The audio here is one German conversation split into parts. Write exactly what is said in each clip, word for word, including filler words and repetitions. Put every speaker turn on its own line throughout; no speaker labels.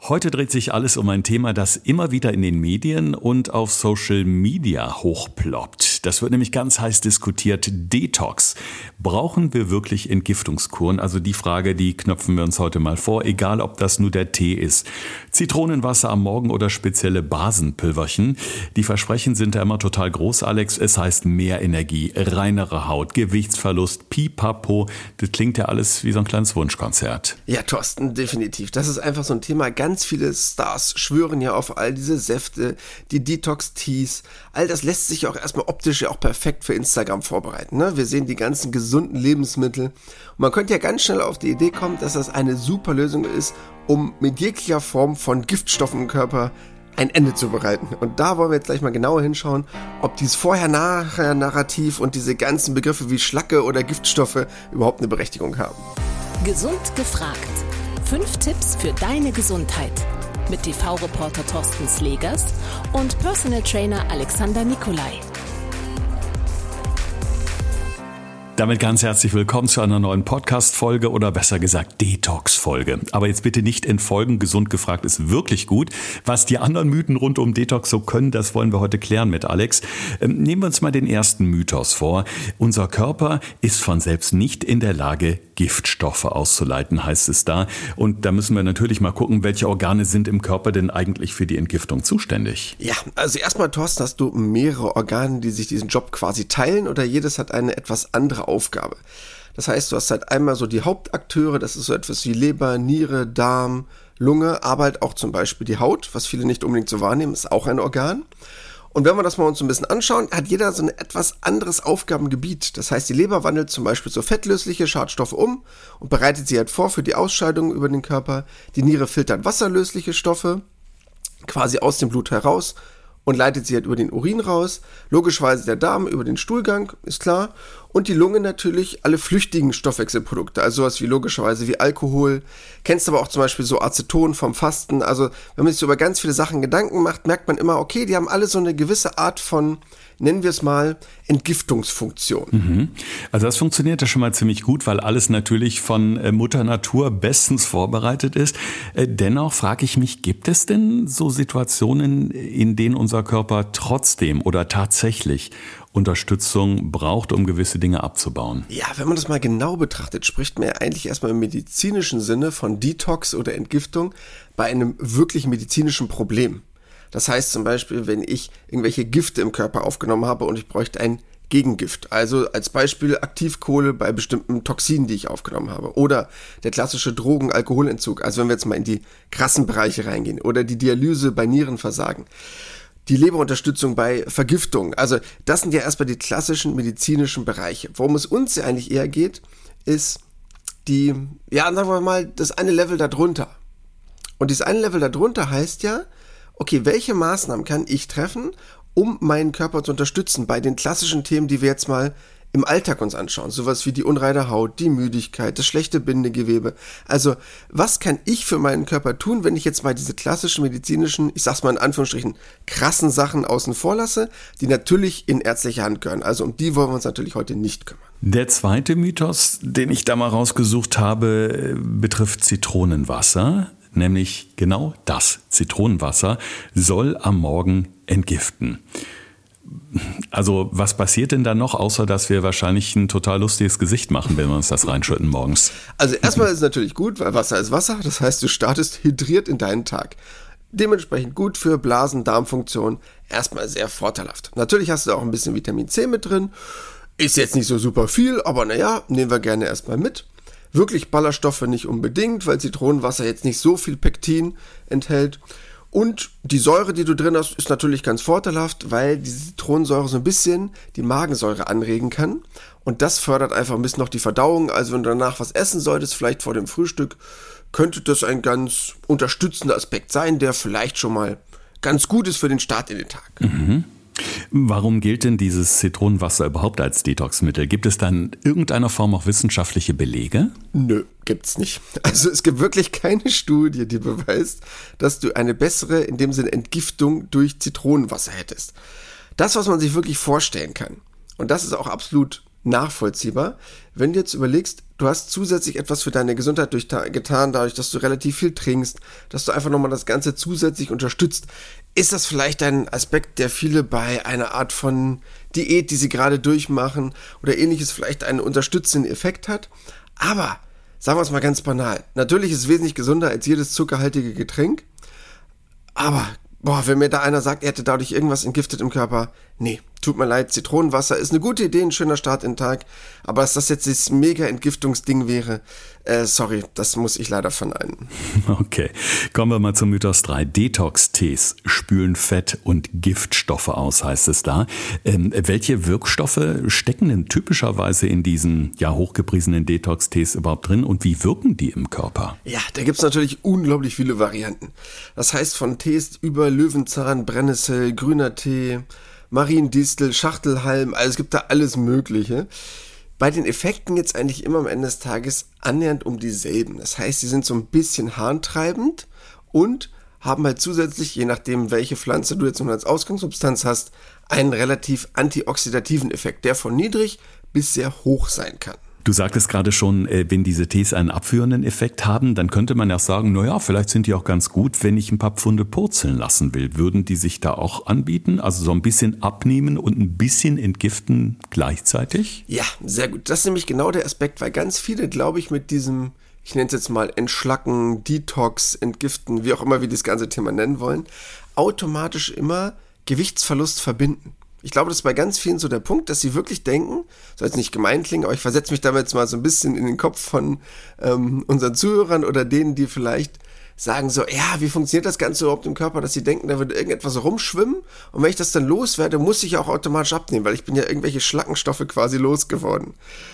Heute dreht sich alles um ein Thema, das immer wieder in den Medien und auf Social Media hochploppt. Das wird nämlich ganz heiß diskutiert. Detox. Brauchen wir wirklich Entgiftungskuren? Also die Frage, die knöpfen wir uns heute mal vor, egal ob das nur der Tee ist. Zitronenwasser am Morgen oder spezielle Basenpülverchen. Die Versprechen sind ja immer total groß, Alex. Es heißt mehr Energie, reinere Haut, Gewichtsverlust, Pipapo. Das klingt ja alles wie so ein kleines Wunschkonzert.
Ja, Thorsten, definitiv. Das ist einfach so ein Thema. Ganz viele Stars schwören ja auf all diese Säfte, die Detox-Teas. All das lässt sich auch erstmal optisch ja auch perfekt für Instagram vorbereiten. Ne? Wir sehen die ganzen gesunden Lebensmittel. Und man könnte ja ganz schnell auf die Idee kommen, dass das eine super Lösung ist, um mit jeglicher Form von Giftstoffen im Körper ein Ende zu bereiten. Und da wollen wir jetzt gleich mal genauer hinschauen, ob dieses Vorher-Nachher-Narrativ und diese ganzen Begriffe wie Schlacke oder Giftstoffe überhaupt eine Berechtigung haben.
Gesund gefragt. Fünf Tipps für deine Gesundheit. Mit T V-Reporter Thorsten Slegers und Personal Trainer Alexander Nikolai.
Damit ganz herzlich willkommen zu einer neuen Podcast-Folge oder besser gesagt Detox-Folge. Aber jetzt bitte nicht entfolgen, gesund gefragt ist wirklich gut. Was die anderen Mythen rund um Detox so können, das wollen wir heute klären mit Alex. Ähm, nehmen wir uns mal den ersten Mythos vor. Unser Körper ist von selbst nicht in der Lage, Giftstoffe auszuleiten, heißt es da. Und da müssen wir natürlich mal gucken, welche Organe sind im Körper denn eigentlich für die Entgiftung zuständig?
Ja, also erstmal, Thorsten, hast du mehrere Organe, die sich diesen Job quasi teilen oder jedes hat eine etwas andere Aufgabe. Das heißt, du hast halt einmal so die Hauptakteure, das ist so etwas wie Leber, Niere, Darm, Lunge, aber halt auch zum Beispiel die Haut, was viele nicht unbedingt so wahrnehmen, ist auch ein Organ. Und wenn wir das mal uns so ein bisschen anschauen, hat jeder so ein etwas anderes Aufgabengebiet. Das heißt, die Leber wandelt zum Beispiel so fettlösliche Schadstoffe um und bereitet sie halt vor für die Ausscheidung über den Körper. Die Niere filtert wasserlösliche Stoffe quasi aus dem Blut heraus und leitet sie halt über den Urin raus. Logischerweise der Darm über den Stuhlgang, ist klar. Und die Lunge natürlich alle flüchtigen Stoffwechselprodukte, also sowas wie logischerweise wie Alkohol. Kennst aber auch zum Beispiel so Aceton vom Fasten. Also wenn man sich so über ganz viele Sachen Gedanken macht, merkt man immer, okay, die haben alle so eine gewisse Art von, nennen wir es mal, Entgiftungsfunktion.
Mhm. Also das funktioniert ja schon mal ziemlich gut, weil alles natürlich von Mutter Natur bestens vorbereitet ist. Dennoch frage ich mich, gibt es denn so Situationen, in denen unser Körper trotzdem oder tatsächlich Unterstützung braucht, um gewisse Dinge abzubauen?
Ja, wenn man das mal genau betrachtet, spricht man ja eigentlich erstmal im medizinischen Sinne von Detox oder Entgiftung bei einem wirklich medizinischen Problem. Das heißt zum Beispiel, wenn ich irgendwelche Gifte im Körper aufgenommen habe und ich bräuchte ein Gegengift. Also als Beispiel Aktivkohle bei bestimmten Toxinen, die ich aufgenommen habe. Oder der klassische Drogen-Alkoholentzug. Also wenn wir jetzt mal in die krassen Bereiche reingehen. Oder die Dialyse bei Nierenversagen. Die Leberunterstützung bei Vergiftung. Also das sind ja erstmal die klassischen medizinischen Bereiche. Worum es uns ja eigentlich eher geht, ist die, ja, sagen wir mal, das eine Level darunter. Und dieses eine Level darunter heißt ja, okay, welche Maßnahmen kann ich treffen, um meinen Körper zu unterstützen bei den klassischen Themen, die wir jetzt mal im Alltag uns anschauen. Sowas wie die unreine Haut, die Müdigkeit, das schlechte Bindegewebe. Also, was kann ich für meinen Körper tun, wenn ich jetzt mal diese klassischen medizinischen, ich sag's mal in Anführungsstrichen, krassen Sachen außen vor lasse, die natürlich in ärztliche Hand gehören. Also um die wollen wir uns natürlich heute nicht kümmern.
Der zweite Mythos, den ich da mal rausgesucht habe, betrifft Zitronenwasser. Nämlich genau das, Zitronenwasser, soll am Morgen entgiften. Also was passiert denn da noch, außer dass wir wahrscheinlich ein total lustiges Gesicht machen, wenn wir uns das reinschütten morgens?
Also erstmal ist es natürlich gut, weil Wasser ist Wasser. Das heißt, du startest hydriert in deinen Tag. Dementsprechend gut für Blasen-Darmfunktion. Erstmal sehr vorteilhaft. Natürlich hast du auch ein bisschen Vitamin C mit drin. Ist jetzt nicht so super viel, aber naja, nehmen wir gerne erstmal mit. Wirklich Ballaststoffe nicht unbedingt, weil Zitronenwasser jetzt nicht so viel Pektin enthält. Und die Säure, die du drin hast, ist natürlich ganz vorteilhaft, weil die Zitronensäure so ein bisschen die Magensäure anregen kann. Und das fördert einfach ein bisschen noch die Verdauung. Also wenn du danach was essen solltest, vielleicht vor dem Frühstück, könnte das ein ganz unterstützender Aspekt sein, der vielleicht schon mal ganz gut ist für den Start in den Tag.
Mhm. Warum gilt denn dieses Zitronenwasser überhaupt als Detoxmittel? Gibt es da in irgendeiner Form auch wissenschaftliche Belege?
Nö, gibt's nicht. Also es gibt wirklich keine Studie, die beweist, dass du eine bessere, in dem Sinne Entgiftung durch Zitronenwasser hättest. Das, was man sich wirklich vorstellen kann, und das ist auch absolut nachvollziehbar. Wenn du jetzt überlegst, du hast zusätzlich etwas für deine Gesundheit durch, getan, dadurch, dass du relativ viel trinkst, dass du einfach nochmal das Ganze zusätzlich unterstützt, ist das vielleicht ein Aspekt, der viele bei einer Art von Diät, die sie gerade durchmachen oder ähnliches, vielleicht einen unterstützenden Effekt hat. Aber, sagen wir es mal ganz banal, natürlich ist es wesentlich gesünder als jedes zuckerhaltige Getränk, aber boah, wenn mir da einer sagt, er hätte dadurch irgendwas entgiftet im Körper, nee, tut mir leid, Zitronenwasser ist eine gute Idee, ein schöner Start in den Tag, aber dass das jetzt das Mega-Entgiftungsding wäre, äh, sorry, das muss ich leider verneinen.
Okay, kommen wir mal zum Mythos drei. Detox-Tees spülen Fett und Giftstoffe aus, heißt es da. Ähm, welche Wirkstoffe stecken denn typischerweise in diesen ja hochgepriesenen Detox-Tees überhaupt drin und wie wirken die im Körper?
Ja, da gibt's natürlich unglaublich viele Varianten. Das heißt von Tees über Löwenzahn, Brennnessel, grüner Tee, Mariendistel, Schachtelhalm, also es gibt da alles Mögliche. Bei den Effekten geht es eigentlich immer am Ende des Tages annähernd um dieselben. Das heißt, sie sind so ein bisschen harntreibend und haben halt zusätzlich, je nachdem welche Pflanze du jetzt nun als Ausgangssubstanz hast, einen relativ antioxidativen Effekt, der von niedrig bis sehr hoch sein kann.
Du sagtest gerade schon, wenn diese Tees einen abführenden Effekt haben, dann könnte man ja sagen, naja, vielleicht sind die auch ganz gut, wenn ich ein paar Pfunde purzeln lassen will. Würden die sich da auch anbieten? Also so ein bisschen abnehmen und ein bisschen entgiften gleichzeitig?
Ja, sehr gut. Das ist nämlich genau der Aspekt, weil ganz viele, glaube ich, mit diesem, ich nenne es jetzt mal Entschlacken, Detox, Entgiften, wie auch immer wir das ganze Thema nennen wollen, automatisch immer Gewichtsverlust verbinden. Ich glaube, das ist bei ganz vielen so der Punkt, dass sie wirklich denken, soll jetzt nicht gemein klingen, aber ich versetze mich damit jetzt mal so ein bisschen in den Kopf von ähm, unseren Zuhörern oder denen, die vielleicht sagen so, ja, wie funktioniert das Ganze überhaupt im Körper, dass sie denken, da wird irgendetwas so rumschwimmen und wenn ich das dann loswerde, muss ich auch automatisch abnehmen, weil ich bin ja irgendwelche Schlackenstoffe quasi losgeworden.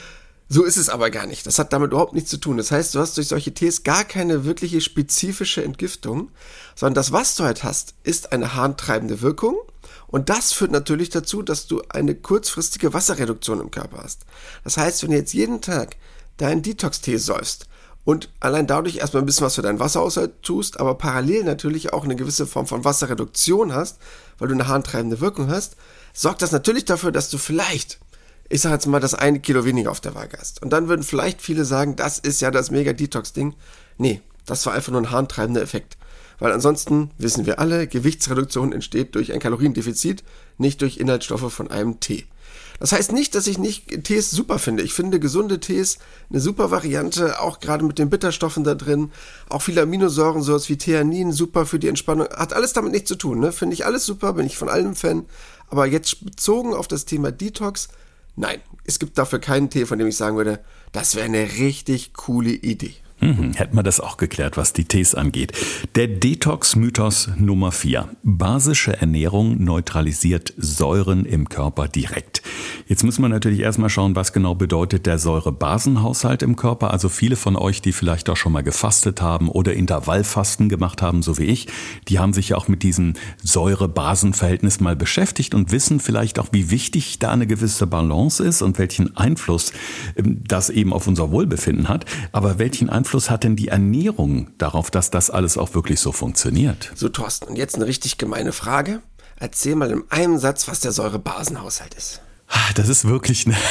So ist es aber gar nicht. Das hat damit überhaupt nichts zu tun. Das heißt, du hast durch solche Tees gar keine wirkliche spezifische Entgiftung, sondern das, was du halt hast, ist eine harntreibende Wirkung. Und das führt natürlich dazu, dass du eine kurzfristige Wasserreduktion im Körper hast. Das heißt, wenn du jetzt jeden Tag deinen Detox-Tee säufst und allein dadurch erstmal ein bisschen was für deinen Wasserhaushalt tust, aber parallel natürlich auch eine gewisse Form von Wasserreduktion hast, weil du eine harntreibende Wirkung hast, sorgt das natürlich dafür, dass du vielleicht, ich sag jetzt mal, das eine Kilo weniger auf der Waage hast. Und dann würden vielleicht viele sagen, das ist ja das Mega-Detox-Ding. Nee, das war einfach nur ein harntreibender Effekt. Weil ansonsten, wissen wir alle, Gewichtsreduktion entsteht durch ein Kaloriendefizit, nicht durch Inhaltsstoffe von einem Tee. Das heißt nicht, dass ich nicht Tees super finde. Ich finde gesunde Tees eine super Variante, auch gerade mit den Bitterstoffen da drin. Auch viele Aminosäuren, sowas wie Theanin, super für die Entspannung. Hat alles damit nichts zu tun, ne? Finde ich alles super, bin ich von allem Fan. Aber jetzt bezogen auf das Thema Detox, nein, es gibt dafür keinen Tee, von dem ich sagen würde, das wäre eine richtig coole Idee.
Hm, hätten wir das auch geklärt, was die Tees angeht. Der Detox-Mythos Nummer vier. Basische Ernährung neutralisiert Säuren im Körper direkt. Jetzt muss man natürlich erstmal schauen, was genau bedeutet der Säurebasenhaushalt im Körper. Also viele von euch, die vielleicht auch schon mal gefastet haben oder Intervallfasten gemacht haben, so wie ich, die haben sich ja auch mit diesem Säure-Basen-Verhältnis mal beschäftigt und wissen vielleicht auch, wie wichtig da eine gewisse Balance ist und welchen Einfluss das eben auf unser Wohlbefinden hat. Aber welchen Einfluss hat denn die Ernährung darauf, dass das alles auch wirklich so funktioniert?
So, Thorsten, und jetzt eine richtig gemeine Frage. Erzähl mal in einem Satz, was der Säurebasenhaushalt ist.
Das ist wirklich eine,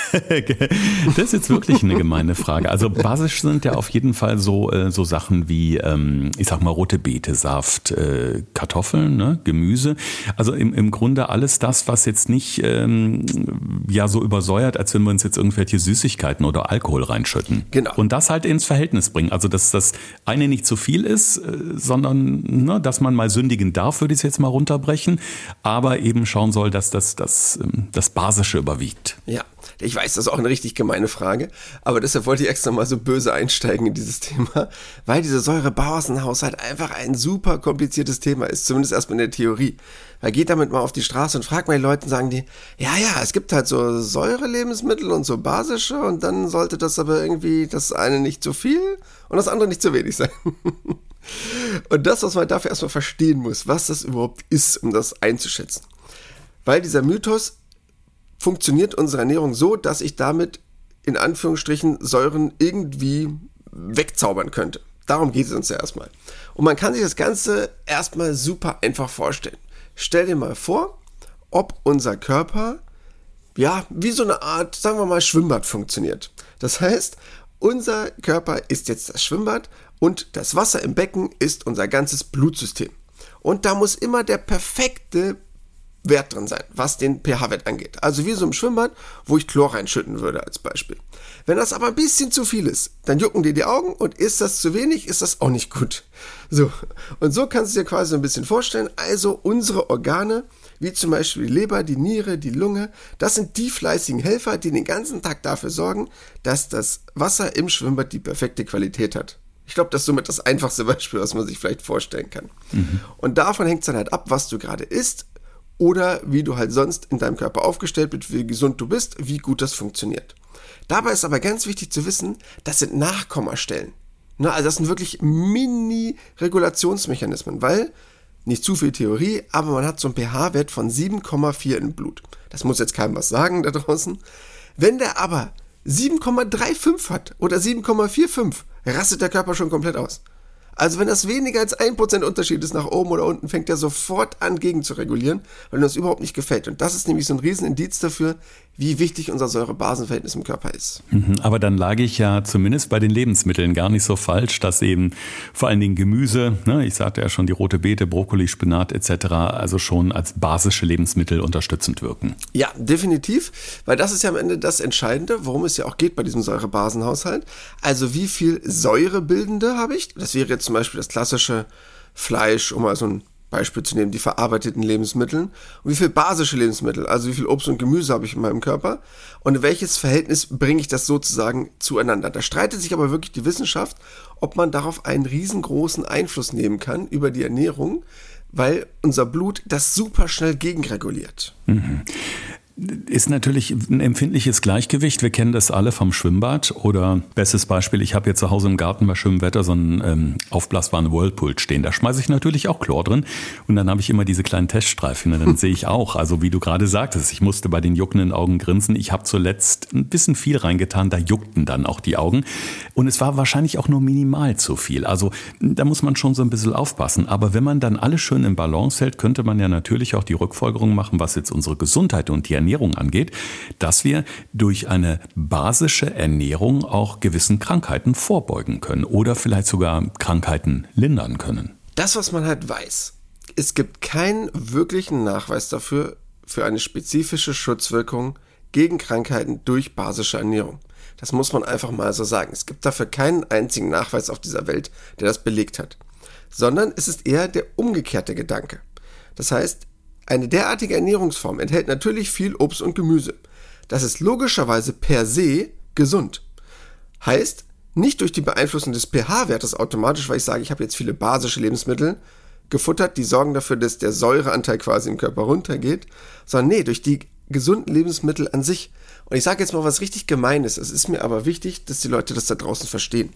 das ist jetzt wirklich eine gemeine Frage. Also basisch sind ja auf jeden Fall so, so Sachen wie, ich sag mal, rote Betesaft, Kartoffeln, ne, Gemüse. Also im, im Grunde alles das, was jetzt nicht ähm, ja so übersäuert, als wenn wir uns jetzt irgendwelche Süßigkeiten oder Alkohol reinschütten.
Genau.
Und das halt ins Verhältnis bringen. Also dass das eine nicht zu viel ist, sondern ne, dass man mal sündigen darf, würde ich es jetzt mal runterbrechen. Aber eben schauen soll, dass das, das, das Basische überwiegt.
Ja, ich weiß, das ist auch eine richtig gemeine Frage, aber deshalb wollte ich extra mal so böse einsteigen in dieses Thema, weil dieser Säurebasenhaushalt einfach ein super kompliziertes Thema ist, zumindest erstmal in der Theorie. Weil geht damit mal auf die Straße und fragt mal die Leute, sagen die, ja, ja, es gibt halt so Säurelebensmittel und so basische und dann sollte das aber irgendwie das eine nicht zu viel und das andere nicht zu wenig sein. Und das, was man dafür erstmal verstehen muss, was das überhaupt ist, um das einzuschätzen. Weil dieser Mythos funktioniert unsere Ernährung so, dass ich damit in Anführungsstrichen Säuren irgendwie wegzaubern könnte. Darum geht es uns ja erstmal. Und man kann sich das Ganze erstmal super einfach vorstellen. Stell dir mal vor, ob unser Körper ja, wie so eine Art, sagen wir mal, Schwimmbad funktioniert. Das heißt, unser Körper ist jetzt das Schwimmbad und das Wasser im Becken ist unser ganzes Blutsystem. Und da muss immer der perfekte Wert drin sein, was den pH-Wert angeht. Also wie so im Schwimmbad, wo ich Chlor reinschütten würde als Beispiel. Wenn das aber ein bisschen zu viel ist, dann jucken dir die Augen und ist das zu wenig, ist das auch nicht gut. So, und so kannst du dir quasi so ein bisschen vorstellen, also unsere Organe, wie zum Beispiel die Leber, die Niere, die Lunge, das sind die fleißigen Helfer, die den ganzen Tag dafür sorgen, dass das Wasser im Schwimmbad die perfekte Qualität hat. Ich glaube, das ist somit das einfachste Beispiel, was man sich vielleicht vorstellen kann. Mhm. Und davon hängt es dann halt ab, was du gerade isst oder wie du halt sonst in deinem Körper aufgestellt bist, wie gesund du bist, wie gut das funktioniert. Dabei ist aber ganz wichtig zu wissen, das sind Nachkommastellen. Na, also das sind wirklich Mini-Regulationsmechanismen, weil, nicht zu viel Theorie, aber man hat so einen pH-Wert von sieben Komma vier im Blut. Das muss jetzt keinem was sagen da draußen. Wenn der aber sieben Komma fünfunddreißig hat oder sieben Komma fünfundvierzig, rastet der Körper schon komplett aus. Also wenn das weniger als ein Prozent Unterschied ist nach oben oder unten, fängt er sofort an, gegen zu regulieren, weil ihm das überhaupt nicht gefällt. Und das ist nämlich so ein Riesenindiz dafür, wie wichtig unser Säure-Basen-Verhältnis im Körper ist.
Aber dann lag ich ja zumindest bei den Lebensmitteln gar nicht so falsch, dass eben vor allen Dingen Gemüse, ne, ich sagte ja schon, die rote Beete, Brokkoli, Spinat et cetera, also schon als basische Lebensmittel unterstützend wirken.
Ja, definitiv, weil das ist ja am Ende das Entscheidende, worum es ja auch geht bei diesem Säure-Basen-Haushalt. Also wie viel Säurebildende habe ich? Das wäre jetzt zum Beispiel das klassische Fleisch, um mal so ein Beispiel zu nehmen, die verarbeiteten Lebensmittel. Und wie viel basische Lebensmittel, also wie viel Obst und Gemüse habe ich in meinem Körper und in welches Verhältnis bringe ich das sozusagen zueinander. Da streitet sich aber wirklich die Wissenschaft, ob man darauf einen riesengroßen Einfluss nehmen kann über die Ernährung, weil unser Blut das super schnell gegenreguliert.
Mhm. Ist natürlich ein empfindliches Gleichgewicht. Wir kennen das alle vom Schwimmbad. Oder bestes Beispiel, ich habe hier zu Hause im Garten bei schönem Wetter so einen ähm, aufblasbaren Whirlpool stehen. Da schmeiße ich natürlich auch Chlor drin. Und dann habe ich immer diese kleinen Teststreifen. Und dann sehe ich auch, also wie du gerade sagtest, ich musste bei den juckenden Augen grinsen. Ich habe zuletzt ein bisschen viel reingetan. Da juckten dann auch die Augen. Und es war wahrscheinlich auch nur minimal zu viel. Also da muss man schon so ein bisschen aufpassen. Aber wenn man dann alles schön in Balance hält, könnte man ja natürlich auch die Rückfolgerung machen, was jetzt unsere Gesundheit und die Ernährung angeht, dass wir durch eine basische Ernährung auch gewissen Krankheiten vorbeugen können oder vielleicht sogar Krankheiten lindern können.
Das, was man halt weiß, es gibt keinen wirklichen Nachweis dafür, für eine spezifische Schutzwirkung gegen Krankheiten durch basische Ernährung. Das muss man einfach mal so sagen. Es gibt dafür keinen einzigen Nachweis auf dieser Welt, der das belegt hat. Sondern es ist eher der umgekehrte Gedanke. Das heißt, eine derartige Ernährungsform enthält natürlich viel Obst und Gemüse. Das ist logischerweise per se gesund. Heißt, nicht durch die Beeinflussung des pH-Wertes automatisch, weil ich sage, ich habe jetzt viele basische Lebensmittel gefuttert, die sorgen dafür, dass der Säureanteil quasi im Körper runtergeht, sondern nee, durch die gesunden Lebensmittel an sich. Und ich sage jetzt mal was richtig Gemeines, es ist mir aber wichtig, dass die Leute das da draußen verstehen.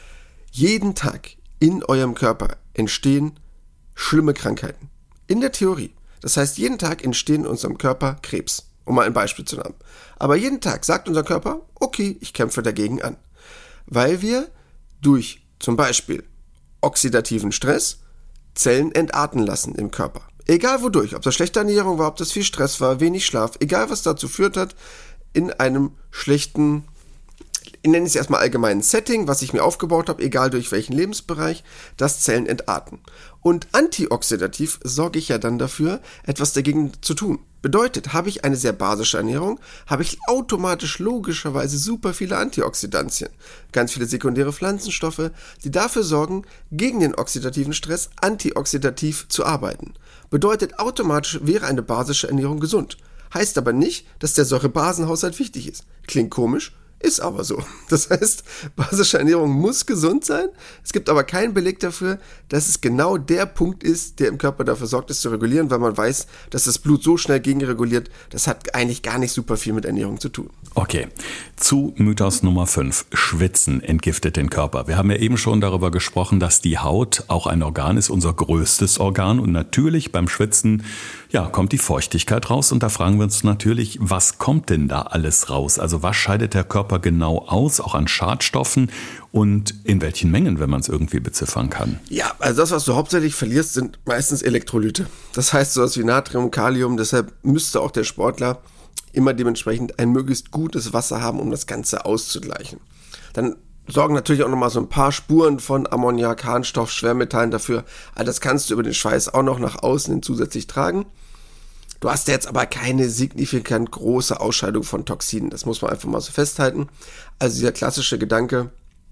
Jeden Tag in eurem Körper entstehen schlimme Krankheiten. In der Theorie. Das heißt, jeden Tag entstehen in unserem Körper Krebs, um mal ein Beispiel zu nennen. Aber jeden Tag sagt unser Körper, okay, ich kämpfe dagegen an. Weil wir durch zum Beispiel oxidativen Stress Zellen entarten lassen im Körper. Egal wodurch, ob das schlechte Ernährung war, ob das viel Stress war, wenig Schlaf, egal was dazu führt hat, in einem schlechten, ich nenne es erstmal allgemeinen Setting, was ich mir aufgebaut habe, egal durch welchen Lebensbereich, dass Zellen entarten. Und antioxidativ sorge ich ja dann dafür, etwas dagegen zu tun. Bedeutet, habe ich eine sehr basische Ernährung, habe ich automatisch logischerweise super viele Antioxidantien, ganz viele sekundäre Pflanzenstoffe, die dafür sorgen, gegen den oxidativen Stress antioxidativ zu arbeiten. Bedeutet, automatisch wäre eine basische Ernährung gesund. Heißt aber nicht, dass der Säure-Basen-Haushalt wichtig ist. Klingt komisch, ist aber so. Das heißt, basische Ernährung muss gesund sein. Es gibt aber keinen Beleg dafür, dass es genau der Punkt ist, der im Körper dafür sorgt, es zu regulieren, weil man weiß, dass das Blut so schnell gegenreguliert. Das hat eigentlich gar nicht super viel mit Ernährung zu tun.
Okay, zu Mythos Nummer fünf. Schwitzen entgiftet den Körper. Wir haben ja eben schon darüber gesprochen, dass die Haut auch ein Organ ist, unser größtes Organ. Und natürlich beim Schwitzen, ja, kommt die Feuchtigkeit raus. Und da fragen wir uns natürlich, was kommt denn da alles raus? Also was scheidet der Körper genau aus, auch an Schadstoffen und in welchen Mengen, wenn man es irgendwie beziffern kann?
Ja, also das, was du hauptsächlich verlierst, sind meistens Elektrolyte. Das heißt sowas wie Natrium, Kalium, deshalb müsste auch der Sportler immer dementsprechend ein möglichst gutes Wasser haben, um das Ganze auszugleichen. Dann sorgen natürlich auch nochmal so ein paar Spuren von Ammoniak, Harnstoff, Schwermetallen dafür. All das kannst du über den Schweiß auch noch nach außen hin zusätzlich tragen. Du hast jetzt aber keine signifikant große Ausscheidung von Toxinen. Das muss man einfach mal so festhalten. Also dieser klassische Gedanke,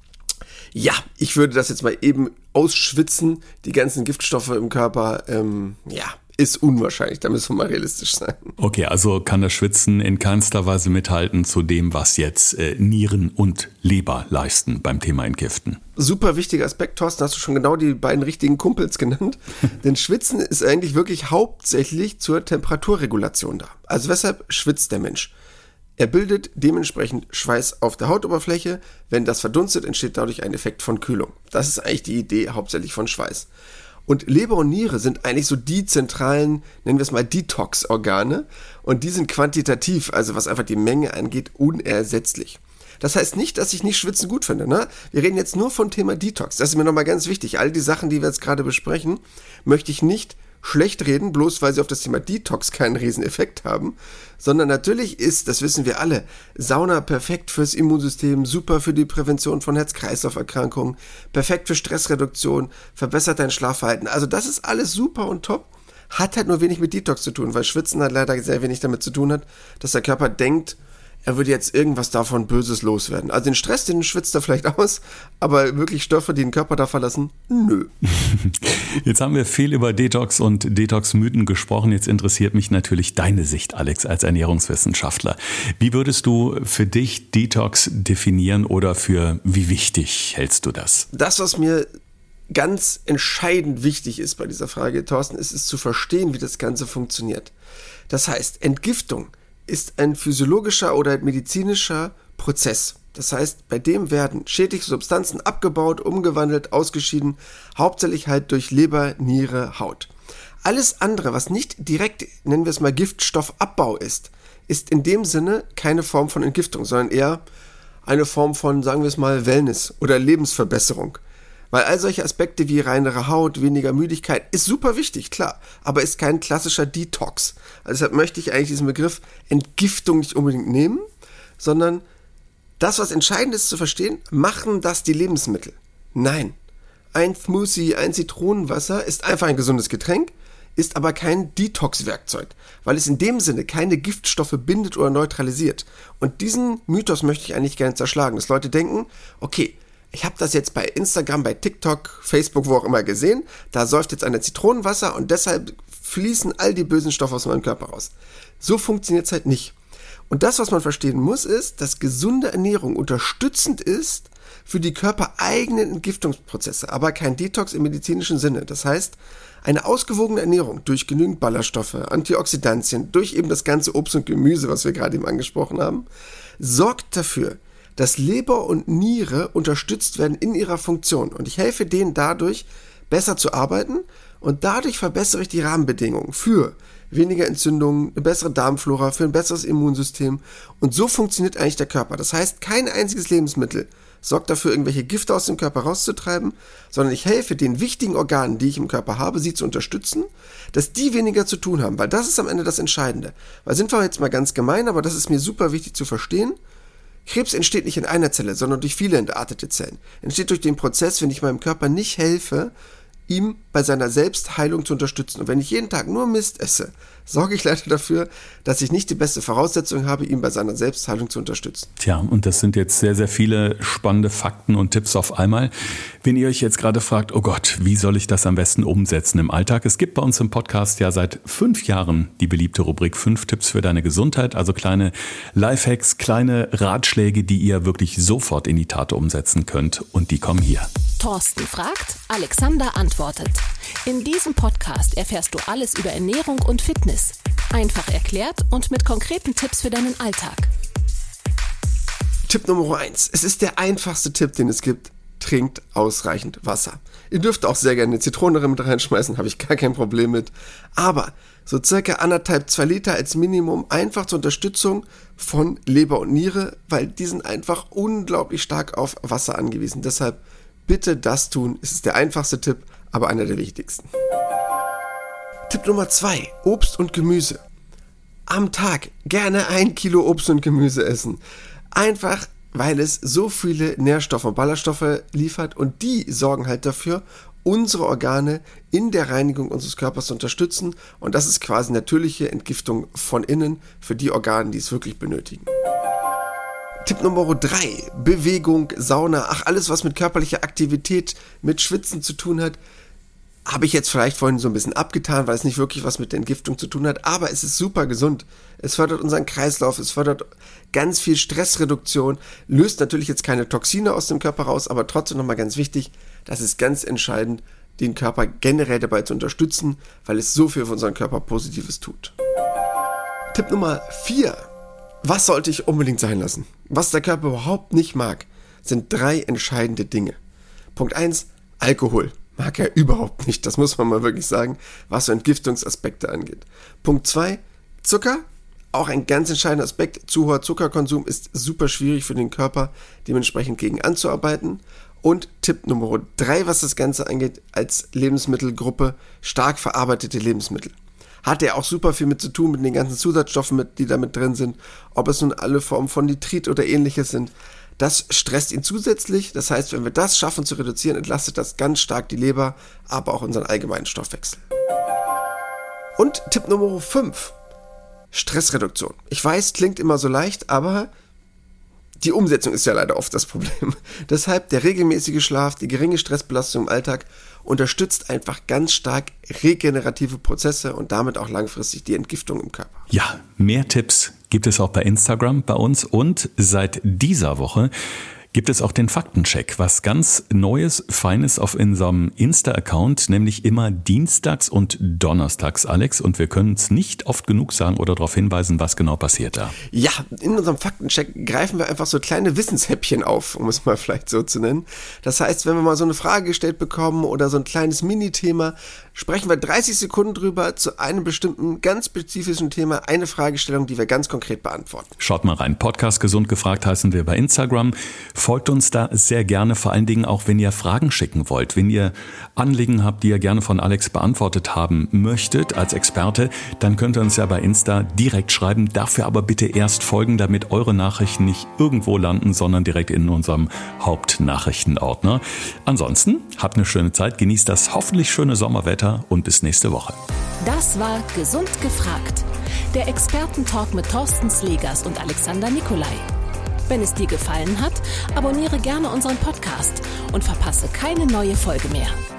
ja, ich würde das jetzt mal eben ausschwitzen, die ganzen Giftstoffe im Körper, ähm, ja, ist unwahrscheinlich, da müssen wir mal realistisch sein.
Okay, also kann das Schwitzen in keinster Weise mithalten zu dem, was jetzt äh, Nieren und Leber leisten beim Thema Entgiften.
Super wichtiger Aspekt, Thorsten, hast du schon genau die beiden richtigen Kumpels genannt. Denn Schwitzen ist eigentlich wirklich hauptsächlich zur Temperaturregulation da. Also weshalb schwitzt der Mensch? Er bildet dementsprechend Schweiß auf der Hautoberfläche. Wenn das verdunstet, entsteht dadurch ein Effekt von Kühlung. Das ist eigentlich die Idee hauptsächlich von Schweiß. Und Leber und Niere sind eigentlich so die zentralen, nennen wir es mal Detox-Organe. Und die sind quantitativ, also was einfach die Menge angeht, unersetzlich. Das heißt nicht, dass ich nicht Schwitzen gut finde. Ne? Wir reden jetzt nur vom Thema Detox. Das ist mir nochmal ganz wichtig. All die Sachen, die wir jetzt gerade besprechen, möchte ich nicht schlecht reden, bloß weil sie auf das Thema Detox keinen riesen Effekt haben, sondern natürlich ist, das wissen wir alle, Sauna perfekt fürs Immunsystem, super für die Prävention von Herz-Kreislauf-Erkrankungen, perfekt für Stressreduktion, verbessert dein Schlafverhalten. Also das ist alles super und top, hat halt nur wenig mit Detox zu tun, weil Schwitzen halt leider sehr wenig damit zu tun hat, dass der Körper denkt, er würde jetzt irgendwas davon Böses loswerden. Also den Stress, den schwitzt er vielleicht aus, aber wirklich Stoffe, die den Körper da verlassen, nö.
Jetzt haben wir viel über Detox und Detox-Mythen gesprochen. Jetzt interessiert mich natürlich deine Sicht, Alex, als Ernährungswissenschaftler. Wie würdest du für dich Detox definieren oder für wie wichtig hältst du das?
Das, was mir ganz entscheidend wichtig ist bei dieser Frage, Thorsten, ist es zu verstehen, wie das Ganze funktioniert. Das heißt, Entgiftung ist ein physiologischer oder medizinischer Prozess. Das heißt, bei dem werden schädliche Substanzen abgebaut, umgewandelt, ausgeschieden, hauptsächlich halt durch Leber, Niere, Haut. Alles andere, was nicht direkt, nennen wir es mal Giftstoffabbau ist, ist in dem Sinne keine Form von Entgiftung, sondern eher eine Form von, sagen wir es mal, Wellness oder Lebensverbesserung. Weil all solche Aspekte wie reinere Haut, weniger Müdigkeit ist super wichtig, klar, aber ist kein klassischer Detox. Also deshalb möchte ich eigentlich diesen Begriff Entgiftung nicht unbedingt nehmen, sondern das, was entscheidend ist zu verstehen, machen das die Lebensmittel? Nein. Ein Smoothie, ein Zitronenwasser ist einfach ein gesundes Getränk, ist aber kein Detox-Werkzeug, weil es in dem Sinne keine Giftstoffe bindet oder neutralisiert. Und diesen Mythos möchte ich eigentlich gerne zerschlagen, dass Leute denken, okay, ich habe das jetzt bei Instagram, bei TikTok, Facebook, wo auch immer gesehen, da säuft jetzt einer Zitronenwasser und deshalb fließen all die bösen Stoffe aus meinem Körper raus. So funktioniert es halt nicht. Und das, was man verstehen muss, ist, dass gesunde Ernährung unterstützend ist für die körpereigenen Entgiftungsprozesse, aber kein Detox im medizinischen Sinne. Das heißt, eine ausgewogene Ernährung durch genügend Ballaststoffe, Antioxidantien, durch eben das ganze Obst und Gemüse, was wir gerade eben angesprochen haben, sorgt dafür, dass Leber und Niere unterstützt werden in ihrer Funktion. Und ich helfe denen dadurch, besser zu arbeiten und dadurch verbessere ich die Rahmenbedingungen für weniger Entzündungen, eine bessere Darmflora, für ein besseres Immunsystem. Und so funktioniert eigentlich der Körper. Das heißt, kein einziges Lebensmittel sorgt dafür, irgendwelche Gifte aus dem Körper rauszutreiben, sondern ich helfe den wichtigen Organen, die ich im Körper habe, sie zu unterstützen, dass die weniger zu tun haben, weil das ist am Ende das Entscheidende. Weil sind wir jetzt mal ganz gemein, aber das ist mir super wichtig zu verstehen. Krebs entsteht nicht in einer Zelle, sondern durch viele entartete Zellen. Entsteht durch den Prozess, wenn ich meinem Körper nicht helfe, ihm bei seiner Selbstheilung zu unterstützen. Und wenn ich jeden Tag nur Mist esse, sorge ich leider dafür, dass ich nicht die beste Voraussetzung habe, ihn bei seiner Selbstheilung zu unterstützen.
Tja, und das sind jetzt sehr, sehr viele spannende Fakten und Tipps auf einmal. Wenn ihr euch jetzt gerade fragt, oh Gott, wie soll ich das am besten umsetzen im Alltag? Es gibt bei uns im Podcast ja seit fünf Jahren die beliebte Rubrik fünf Tipps für deine Gesundheit, also kleine Lifehacks, kleine Ratschläge, die ihr wirklich sofort in die Tat umsetzen könnt, und die kommen hier.
Thorsten fragt, Alexander antwortet. In diesem Podcast erfährst du alles über Ernährung und Fitness. Einfach erklärt und mit konkreten Tipps für deinen Alltag.
Tipp Nummer eins. Es ist der einfachste Tipp, den es gibt. Trinkt ausreichend Wasser. Ihr dürft auch sehr gerne eine Zitrone mit reinschmeißen, habe ich gar kein Problem mit. Aber so circa anderthalb, zwei Liter als Minimum, einfach zur Unterstützung von Leber und Niere, weil die sind einfach unglaublich stark auf Wasser angewiesen. Deshalb bitte das tun. Es ist der einfachste Tipp, aber einer der wichtigsten. Tipp Nummer zwei. Obst und Gemüse. am Tag gerne ein Kilo Obst und Gemüse essen. Einfach, weil es so viele Nährstoffe und Ballaststoffe liefert und die sorgen halt dafür, unsere Organe in der Reinigung unseres Körpers zu unterstützen und das ist quasi natürliche Entgiftung von innen für die Organe, die es wirklich benötigen. Tipp Nummer drei, Bewegung, Sauna, ach alles, was mit körperlicher Aktivität, mit Schwitzen zu tun hat, habe ich jetzt vielleicht vorhin so ein bisschen abgetan, weil es nicht wirklich was mit der Entgiftung zu tun hat, aber es ist super gesund. Es fördert unseren Kreislauf, es fördert ganz viel Stressreduktion, löst natürlich jetzt keine Toxine aus dem Körper raus, aber trotzdem nochmal ganz wichtig, das ist ganz entscheidend, den Körper generell dabei zu unterstützen, weil es so viel für unseren Körper Positives tut. Tipp Nummer vier. Was sollte ich unbedingt sein lassen? Was der Körper überhaupt nicht mag, sind drei entscheidende Dinge. Punkt eins, Alkohol. Mag er überhaupt nicht, das muss man mal wirklich sagen, was so Entgiftungsaspekte angeht. Punkt zwei, Zucker. Auch ein ganz entscheidender Aspekt. Zu hoher Zuckerkonsum ist super schwierig für den Körper, dementsprechend gegen anzuarbeiten. Und Tipp Nummer drei, was das Ganze angeht, als Lebensmittelgruppe, stark verarbeitete Lebensmittel. Hat ja auch super viel mit zu tun, mit den ganzen Zusatzstoffen, mit, die da mit drin sind. Ob es nun alle Formen von Nitrit oder ähnliches sind. Das stresst ihn zusätzlich. Das heißt, wenn wir das schaffen zu reduzieren, entlastet das ganz stark die Leber, aber auch unseren allgemeinen Stoffwechsel. Und Tipp Nummer fünf. Stressreduktion. Ich weiß, klingt immer so leicht, aber die Umsetzung ist ja leider oft das Problem. Deshalb der regelmäßige Schlaf, die geringe Stressbelastung im Alltag unterstützt einfach ganz stark regenerative Prozesse und damit auch langfristig die Entgiftung im Körper.
Ja, mehr Tipps gibt es auch bei Instagram bei uns und seit dieser Woche gibt es auch den Faktencheck, was ganz Neues, Feines auf unserem Insta-Account, nämlich immer dienstags und donnerstags, Alex. Und wir können es nicht oft genug sagen oder darauf hinweisen, was genau passiert da.
Ja, in unserem Faktencheck greifen wir einfach so kleine Wissenshäppchen auf, um es mal vielleicht so zu nennen. Das heißt, wenn wir mal so eine Frage gestellt bekommen oder so ein kleines Mini-Thema, sprechen wir dreißig Sekunden drüber zu einem bestimmten, ganz spezifischen Thema, eine Fragestellung, die wir ganz konkret beantworten.
Schaut mal rein. Podcast Gesund gefragt heißen wir bei Instagram. Folgt uns da sehr gerne, vor allen Dingen auch, wenn ihr Fragen schicken wollt. Wenn ihr Anliegen habt, die ihr gerne von Alex beantwortet haben möchtet als Experte, dann könnt ihr uns ja bei Insta direkt schreiben. Dafür aber bitte erst folgen, damit eure Nachrichten nicht irgendwo landen, sondern direkt in unserem Hauptnachrichtenordner. Ansonsten habt eine schöne Zeit, genießt das hoffentlich schöne Sommerwetter und bis nächste Woche.
Das war Gesund gefragt. Der Expertentalk mit Thorsten Slegers und Alexander Nikolai. Wenn es dir gefallen hat, abonniere gerne unseren Podcast und verpasse keine neue Folge mehr.